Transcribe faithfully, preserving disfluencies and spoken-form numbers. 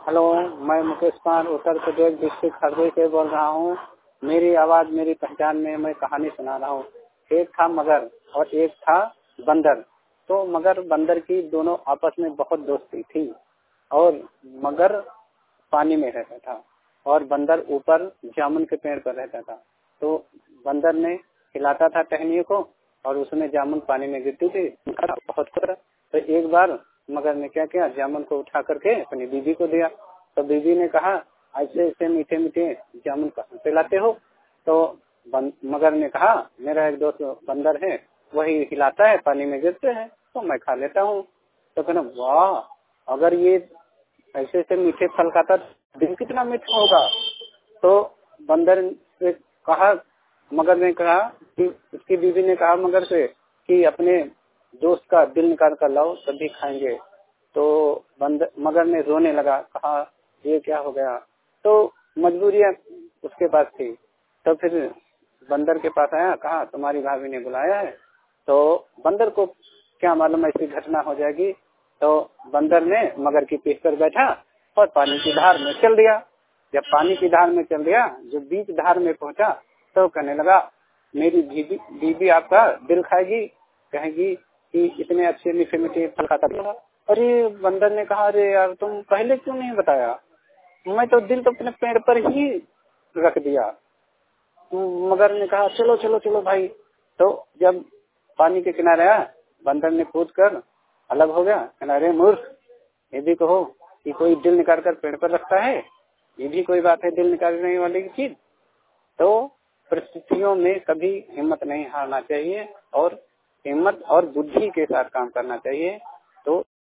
Hello, मैं Mukesh Kumar Uttar Pradesh district Hardoi से बोल रहा हूँ। मेरी आवाज मेरी पहचान में मैं कहानी सुना रहा हूँ। एक था मगर और एक था बंदर। तो मगर बंदर की दोनों आपस में बहुत दोस्ती थी और मगर पानी में रहता था और बंदर ऊपर जामुन के पेड़ पर रहता था। तो बंदर ने हिलाता था टहनियों को और उसमें जामुन पानी में गिरती थी। बहुत तो एक बार मगर ने क्या किया, जामुन को उठा करके अपनी बीवी को दिया। तो बीवी ने कहा, ऐसे ऐसे मीठे मीठे जामुन कहाँ से लाते हो? तो मगर ने कहा, मेरा एक दोस्त बंदर है, वही हिलाता है, पानी में गिरते हैं तो मैं खा लेता हूँ। तो कहना, वाह, अगर ये ऐसे ऐसे मीठे फल खाता दिल कितना मीठा होगा। तो बंदर ने कहा, मगर ने कहा कि उसकी बीवी ने कहा मगर से कि अपने दोस्त का दिल निकाल कर लाओ तभी खाएंगे। तो बंदर मगर ने रोने लगा, कहा ये क्या हो गया। तो मजबूरियां उसके पास थी। तो फिर बंदर के पास आया, कहा तुम्हारी भाभी ने बुलाया है। तो बंदर को क्या मालूम ऐसी घटना हो जाएगी। तो बंदर ने मगर की पीठ पर बैठा और पानी की धार में चल दिया। जब पानी की धार में चल दिया, जो बीच धार में पहुंचा तो कहने लगा, मेरी बीबी बीबी आपका दिल खाएगी, कहेगी कि इतने अच्छे मीठे मीठे फल खाता था। अरे बंदर ने कहा, अरे यार तुम पहले क्यों नहीं बताया, मैं तो दिल तो अपने पेड़ पर ही रख दिया। मगर ने कहा, चलो चलो चलो भाई। तो जब पानी के किनारे आया, बंदर ने कूद कर अलग हो गया। अरे मूर्ख, ये भी कहो कि कोई दिल निकाल कर पेड़ पर रखता है, ये भी कोई बात है दिल निकालने वाली की चीज। तो परिस्थितियों में कभी हिम्मत नहीं हारना चाहिए और हिम्मत और बुद्धि के साथ काम करना चाहिए।